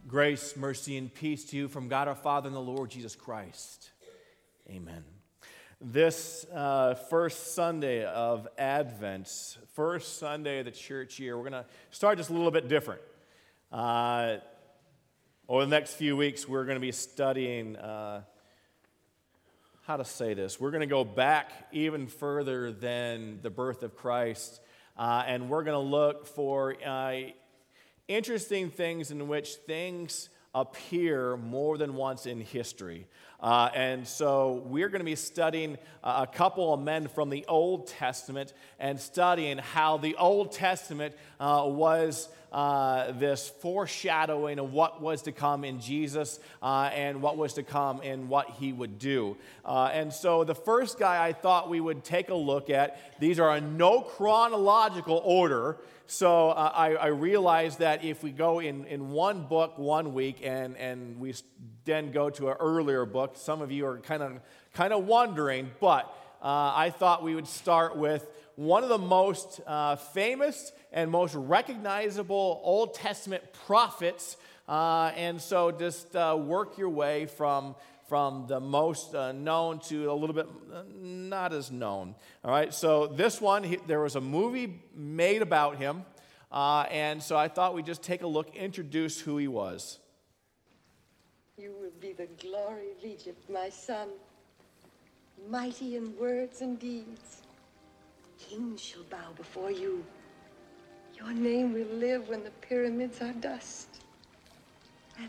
Grace, mercy, and peace to you from God our Father and the Lord Jesus Christ. Amen. This first Sunday of Advent, first Sunday of the church year, we're going to start just a little bit different. Over the next few weeks, we're going to be studying how to say this. We're going to go back even further than the birth of Christ, and we're going to look for interesting things in which things appear more than once in history. And so we're going to be studying a couple of men from the Old Testament and studying how the Old Testament was this foreshadowing of what was to come in Jesus and what was to come in what he would do. And so the first guy I thought we would take a look at, these are in no chronological order. So I realized that if we go in one book 1 week and we then go to an earlier book, some of you are kind of wondering, but I thought we would start with one of the most famous and most recognizable Old Testament prophets, and so just work your way from the most known to a little bit not as known. All right, so this one, there was a movie made about him, and so I thought we'd just take a look, introduce who he was. You will be the glory of Egypt, my son, mighty in words and deeds. Kings shall bow before you. Your name will live when the pyramids are dust. And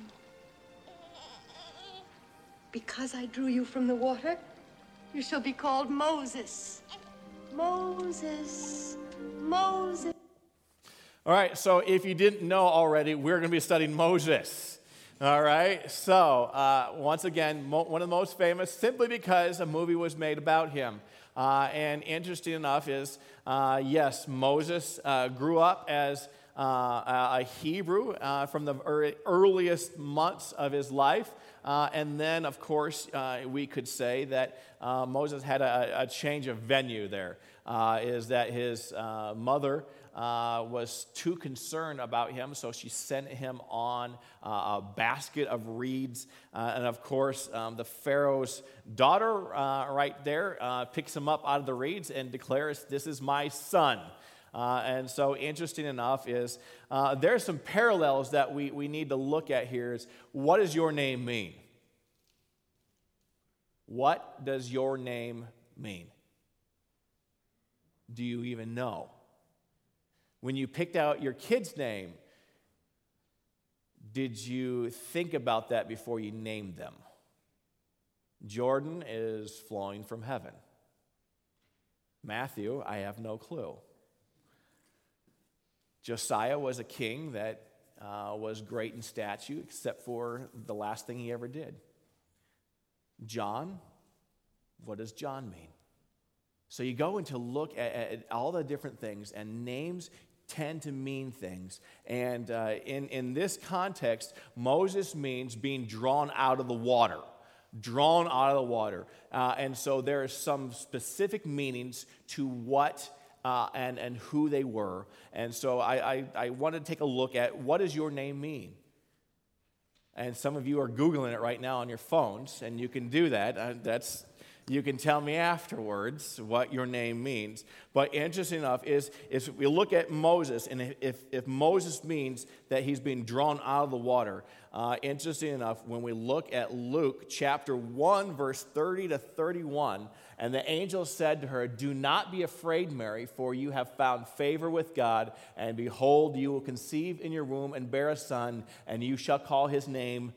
because I drew you from the water, you shall be called Moses. Moses, Moses. All right, so if you didn't know already, we're going to be studying Moses. All right, so once again, one of the most famous simply because a movie was made about him. And interesting enough is, yes, Moses grew up as a Hebrew from the earliest months of his life. And then, of course, we could say that Moses had a change of venue there, is that his mother was too concerned about him, so she sent him on a basket of reeds. And of course, the Pharaoh's daughter right there picks him up out of the reeds and declares, "This is my son." And so interesting enough is there's some parallels that we need to look at here is, what does your name mean? What does your name mean? Do you even know? When you picked out your kid's name, did you think about that before you named them? Jordan is flowing from heaven. Matthew, I have no clue. Josiah was a king that was great in stature, except for the last thing he ever did. John, what does John mean? So you go in to look at all the different things, and names tend to mean things. And in this context, Moses means being drawn out of the water. Drawn out of the water. And so there are some specific meanings to what and who they were. And so I wanted to take a look at, what does your name mean? And some of you are Googling it right now on your phones, and you can do that. You can tell me afterwards what your name means. But interesting enough is we look at Moses, and if Moses means that he's being drawn out of the water, interesting enough, when we look at Luke chapter 1, verse 30 to 31, and the angel said to her, "Do not be afraid, Mary, for you have found favor with God, and behold, you will conceive in your womb and bear a son, and you shall call his name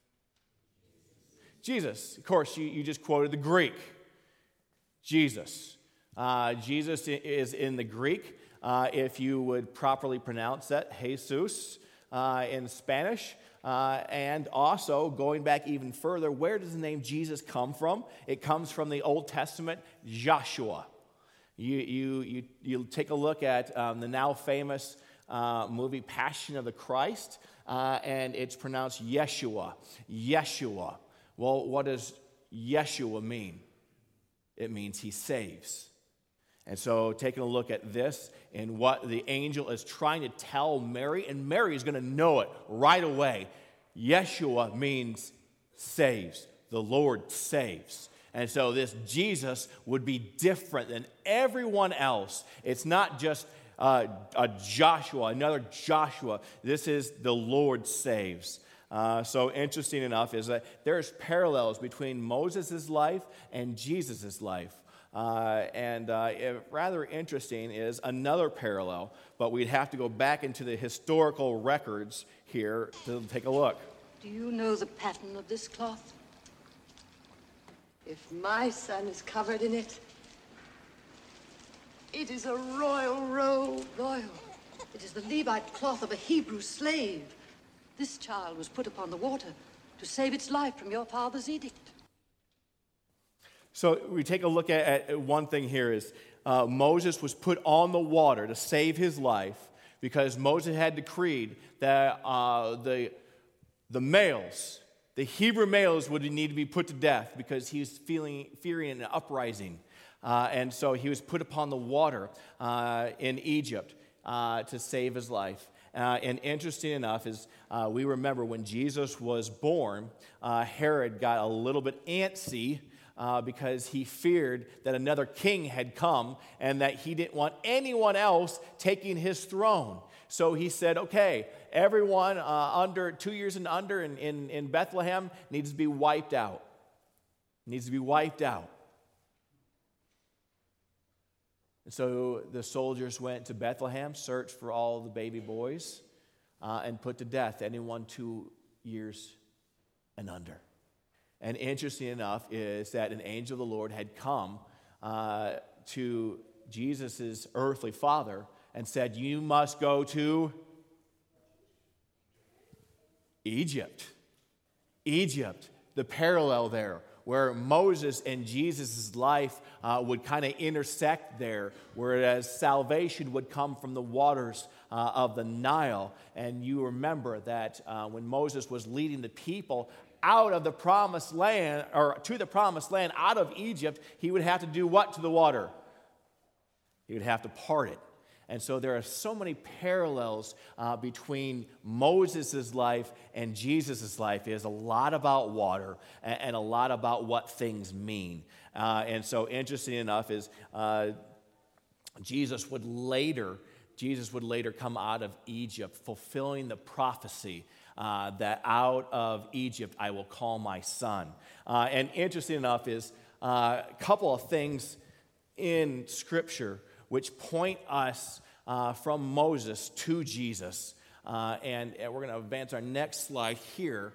Jesus." Of course, you just quoted the Greek. Jesus. Jesus is in the Greek, if you would properly pronounce that, Jesus in Spanish. And also, going back even further, where does the name Jesus come from? It comes from the Old Testament, Joshua. You take a look at the now famous movie Passion of the Christ, and it's pronounced Yeshua. Yeshua. Well, what does Yeshua mean? It means he saves. And so taking a look at this and what the angel is trying to tell Mary, and Mary is going to know it right away. Yeshua means saves. The Lord saves. And so this Jesus would be different than everyone else. It's not just a Joshua, another Joshua. This is the Lord saves. So interesting enough is that there's parallels between Moses' life and Jesus' life. Rather interesting is another parallel, but we'd have to go back into the historical records here to take a look. Do you know the pattern of this cloth? If my son is covered in it, it is a royal robe. Royal. It is the Levite cloth of a Hebrew slave. This child was put upon the water to save its life from your father's edict. So we take a look at one thing here is Moses was put on the water to save his life because Moses had decreed that the males, the Hebrew males, would need to be put to death because he was fearing an uprising. And so he was put upon the water in Egypt to save his life. And interesting enough is we remember when Jesus was born, Herod got a little bit antsy because he feared that another king had come and that he didn't want anyone else taking his throne. So he said, okay, everyone under 2 years and under in Bethlehem needs to be wiped out. Needs to be wiped out. And so the soldiers went to Bethlehem, searched for all the baby boys, and put to death anyone 2 years and under. And interesting enough is that an angel of the Lord had come to Jesus' earthly father and said, you must go to Egypt. Egypt, the parallel there, where Moses and Jesus' life would kind of intersect there, whereas salvation would come from the waters of the Nile. And you remember that when Moses was leading the people out of the promised land, or to the promised land out of Egypt, he would have to do what to the water? He would have to part it. And so there are so many parallels between Moses' life and Jesus' life. It is a lot about water and a lot about what things mean. And so interesting enough is Jesus would later come out of Egypt, fulfilling the prophecy that out of Egypt I will call my son. And interesting enough is a couple of things in Scripture which point us from Moses to Jesus. And we're going to advance our next slide here.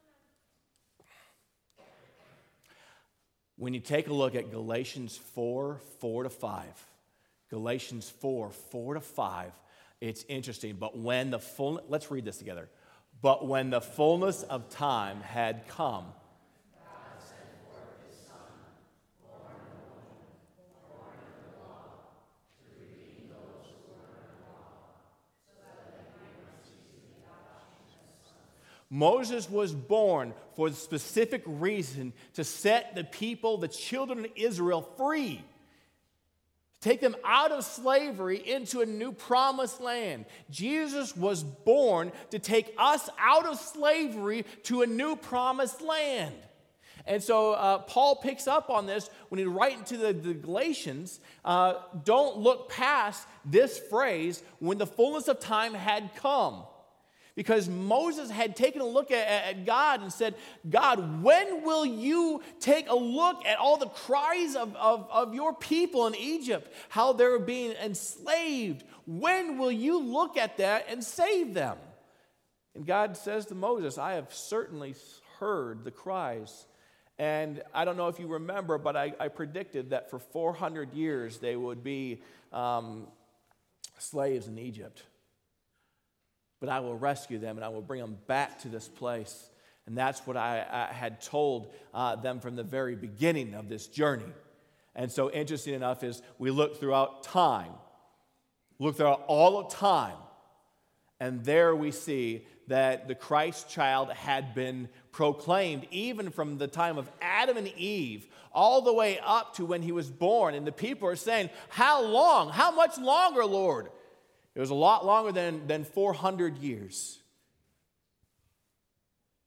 When you take a look at Galatians 4:4-5, Galatians 4:4-5, it's interesting. But when let's read this together. But when the fullness of time had come, God sent forth his Son, born of a woman, born under the law, to redeem those who were under the law, so that they might receive the adoption as sons. Moses was born for the specific reason to set the people, the children of Israel, free. Take them out of slavery into a new promised land. Jesus was born to take us out of slavery to a new promised land. And so Paul picks up on this when he writes to the Galatians, don't look past this phrase, when the fullness of time had come. Because Moses had taken a look at God and said, God, when will you take a look at all the cries of your people in Egypt, how they're being enslaved? When will you look at that and save them? And God says to Moses, I have certainly heard the cries. And I don't know if you remember, but I predicted that for 400 years they would be slaves in Egypt. But I will rescue them and I will bring them back to this place. And that's what I had told them from the very beginning of this journey. And so interesting enough is we look throughout time, look throughout all of time, and there we see that the Christ child had been proclaimed even from the time of Adam and Eve all the way up to when he was born. And the people are saying, how long? How much longer, Lord? It was a lot longer than 400 years.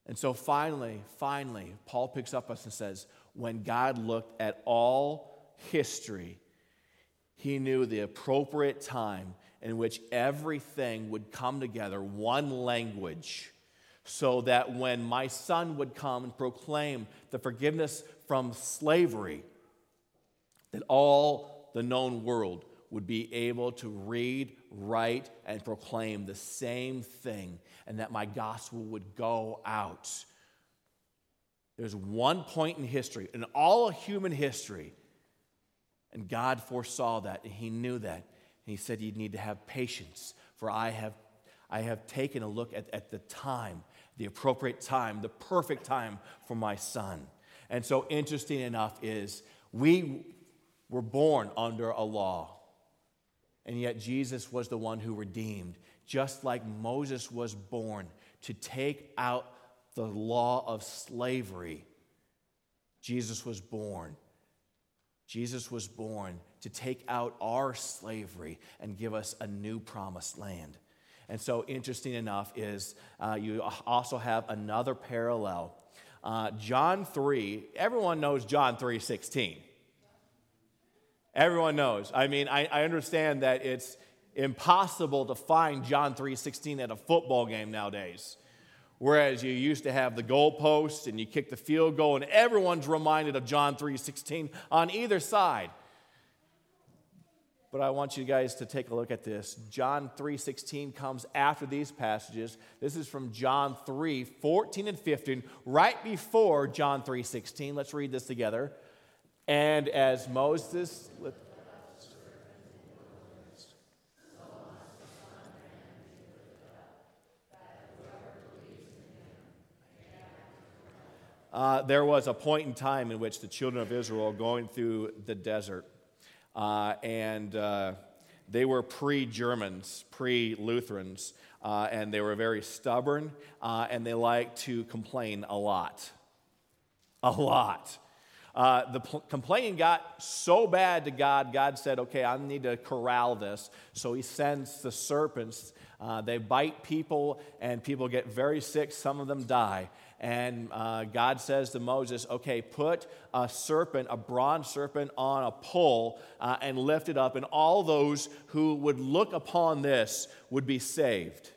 And so finally, Paul picks up us and says, when God looked at all history, he knew the appropriate time in which everything would come together, one language, so that when my son would come and proclaim the forgiveness from slavery, that all the known world would be able to read, write, and proclaim the same thing, and that my gospel would go out. There's one point in history, in all of human history, and God foresaw that, and he knew that. And he said you need to have patience, for I have taken a look at the time, the appropriate time, the perfect time for my son. And so interesting enough is we were born under a law. And yet Jesus was the one who redeemed, just like Moses was born to take out the law of slavery. Jesus was born. Jesus was born to take out our slavery and give us a new promised land. And so interesting enough is you also have another parallel. John 3, everyone knows John 3:16. Everyone knows. I mean, I understand that it's impossible to find John 3:16 at a football game nowadays. Whereas you used to have the goalpost and you kick the field goal, and everyone's reminded of John 3:16 on either side. But I want you guys to take a look at this. John 3:16 comes after these passages. This is from John 3:14 and 15, right before John 3:16. Let's read this together. And as Moses... there was a point in time in which the children of Israel were going through the desert. And they were pre-Germans, pre-Lutherans, and they were very stubborn, and they liked to complain a lot. A lot. Complaining got so bad to God, God said, okay, I need to corral this. So he sends the serpents. They bite people, and people get very sick. Some of them die. And God says to Moses, okay, put a serpent, a bronze serpent, on a pole and lift it up, and all those who would look upon this would be saved.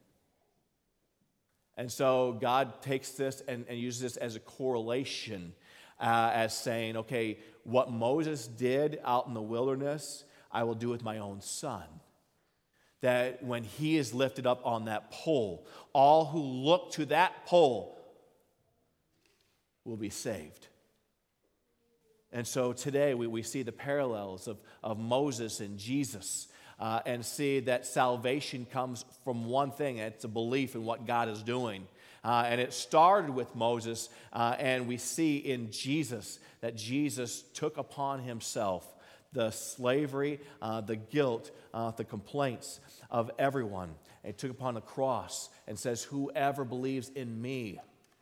And so God takes this and uses this as a correlation, as saying, okay, what Moses did out in the wilderness, I will do with my own son. That when he is lifted up on that pole, all who look to that pole will be saved. And so today we see the parallels of Moses and Jesus, and see that salvation comes from one thing, and it's a belief in what God is doing. And it started with Moses, and we see in Jesus that Jesus took upon himself the slavery, the guilt, the complaints of everyone. And he took upon the cross and says, whoever believes in me,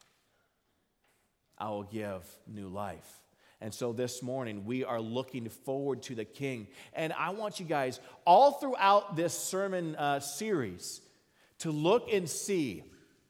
I will give new life. And so this morning, we are looking forward to the King. And I want you guys, all throughout this sermon series, to look and see,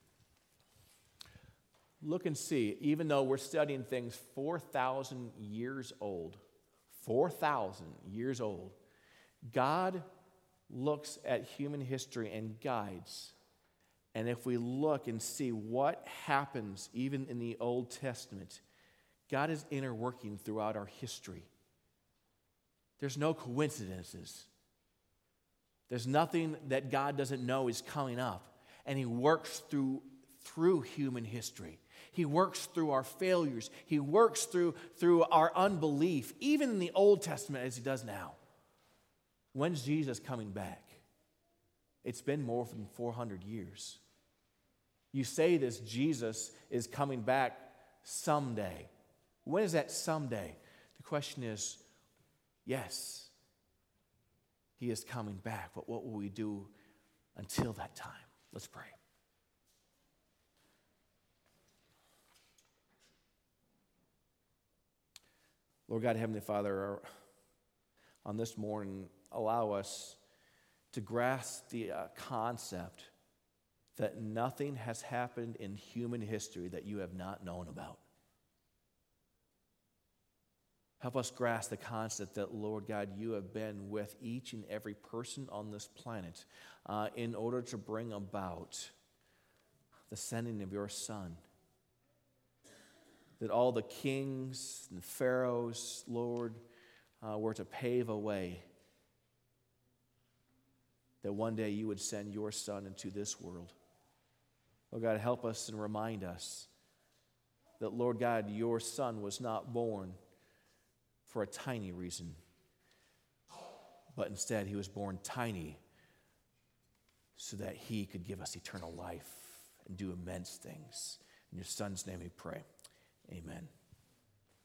even though we're studying things 4,000 years old, 4,000 years old, God looks at human history and guides. And if we look and see what happens even in the Old Testament, God is interworking throughout our history. There's no coincidences. There's nothing that God doesn't know is coming up. And he works through human history. He works through our failures. He works through our unbelief, even in the Old Testament as he does now. When's Jesus coming back? It's been more than 400 years. You say this, Jesus is coming back someday. When is that someday? The question is, yes, he is coming back, but what will we do until that time? Let's pray. Lord God, Heavenly Father, on this morning, allow us to grasp the concept that nothing has happened in human history that you have not known about. Help us grasp the concept that, Lord God, you have been with each and every person on this planet in order to bring about the sending of your Son. That all the kings and pharaohs, Lord, were to pave a way that one day you would send your Son into this world. Lord God, help us and remind us that, Lord God, your Son was not born for a tiny reason, but instead he was born tiny so that he could give us eternal life and do immense things. In your Son's name we pray. Amen.